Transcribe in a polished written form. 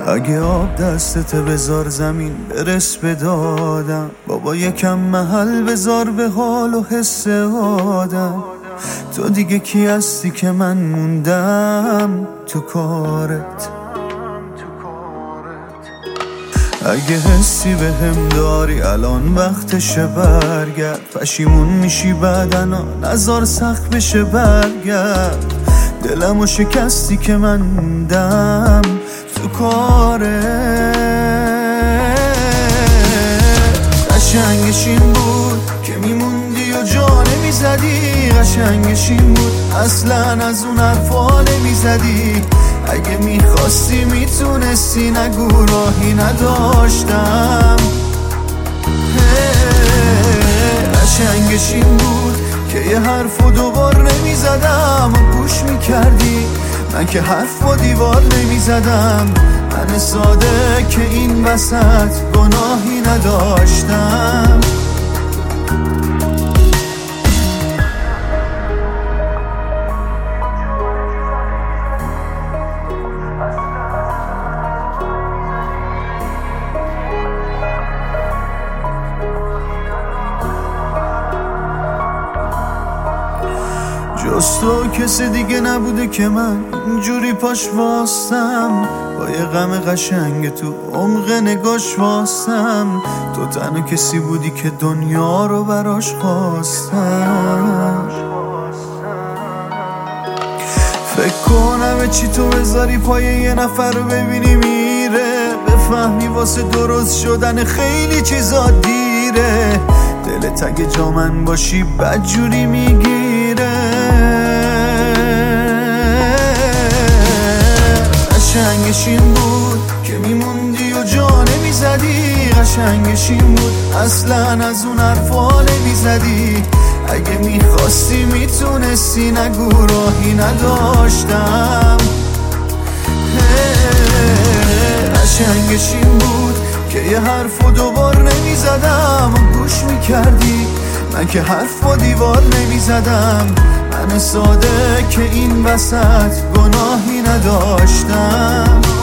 اگه آب دستت بذار زمین برس به دادم، بابا یکم محل بذار به حال و حس آدم. تو دیگه کی هستی که من موندم تو کارت؟ اگه حسی به هم داری الان وقتشه برگرد، پشیمون میشی بعدنا نظر سخت بشه برگرد. دلمو شکستی که من موندم تو کارت. قشنگش این بود که میموندی و جا نمیزدی، قشنگش این بود اصلا از اون حرفا نمیزدی. اگه میخواستی میتونستی، نگو راهی نداشتم. قشنگش این بود که یه حرفو دوبار نمیزدم و گوش میکردی، من که حرف با دیوار نمیزدم. من ساده که این وسط گناهی نداشتم. جز تو کسی دیگه نبوده که من اینجوری پاش واستم، با یه غم قشنگ تو عمق نگاش واستم. تو تنها کسی بودی که دنیا رو براش خواستم. فکر کنم چی تو بذاری پای یه نفر رو ببینی میره، بفهمی واسه درست شدن خیلی چیزا دیره. دلت اگه جا من باشی بدجوری میگیره. قشنگش این بود که میموندی و جا نمیزدی، قشنگش این بود اصلا از اون حرفا نمیزدی. اگه میخواستی میتونستی، نگو راهی نداشتم. قشنگش این بود که یه حرفو دوبار نمیزدم و گوش میکردی، من که حرف با دیوار نمیزدم. من ساده که این وسط گناهی نداشتم.